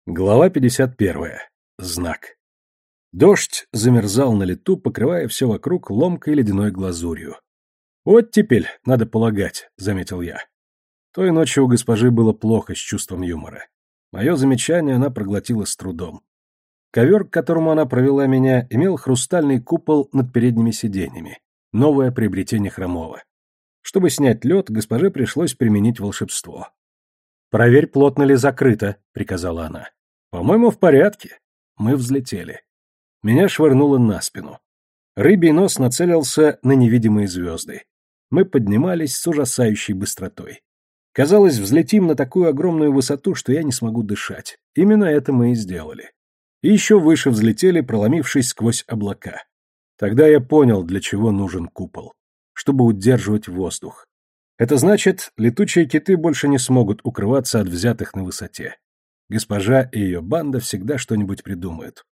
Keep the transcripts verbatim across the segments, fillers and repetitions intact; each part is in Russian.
Глава пятьдесят первая. Знак. Дождь замерзал на лету, покрывая все вокруг ломкой ледяной глазурью. «Вот теперь, надо полагать», — заметил я. Той ночью у госпожи было плохо с чувством юмора. Мое замечание она проглотила с трудом. Ковер, к которому она провела меня, имел хрустальный купол над передними сиденьями. Новое приобретение Хромова. Чтобы снять лед, госпоже пришлось применить волшебство. «Проверь, плотно ли закрыто», — приказала она. «По-моему, в порядке». Мы взлетели. Меня швырнуло на спину. Рыбий нос нацелился на невидимые звезды. Мы поднимались с ужасающей быстротой. Казалось, взлетим на такую огромную высоту, что я не смогу дышать. Именно это мы и сделали. И еще выше взлетели, проломившись сквозь облака. Тогда я понял, для чего нужен купол. Чтобы удерживать воздух. Это значит, летучие киты больше не смогут укрываться от взятых на высоте. Госпожа и ее банда всегда что-нибудь придумают.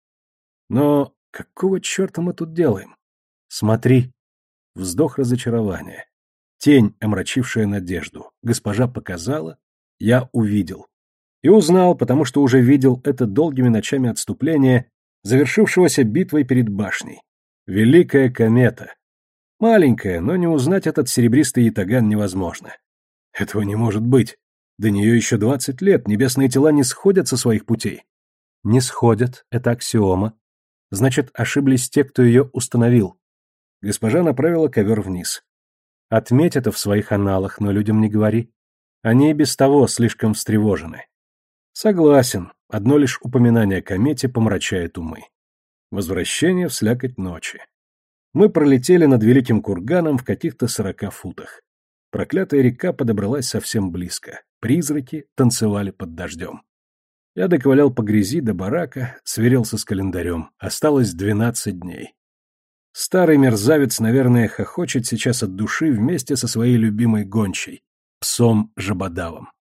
Но какого черта мы тут делаем? Смотри. Вздох разочарования. Тень, омрачившая надежду. Госпожа показала, я увидел. И узнал, потому что уже видел это долгими ночами отступления, завершившегося битвой перед башней. Великая комета. Маленькая, но не узнать этот серебристый ятаган невозможно. Этого не может быть. До нее еще двадцать лет, небесные тела не сходят со своих путей. Не сходят, это аксиома. Значит, ошиблись те, кто ее установил. Госпожа направила ковер вниз. Отметь это в своих аналах, но людям не говори. Они и без того слишком встревожены. Согласен, одно лишь упоминание о комете помрачает умы. Возвращение в слякоть ночи. Мы пролетели над великим курганом в каких-то сорока футах. Проклятая река подобралась совсем близко. Призраки танцевали под дождем. Я доковылял по грязи до барака, сверился с календарем. Осталось двенадцать дней. Старый мерзавец, наверное, хохочет сейчас от души вместе со своей любимой гончей, псом Жабодавом.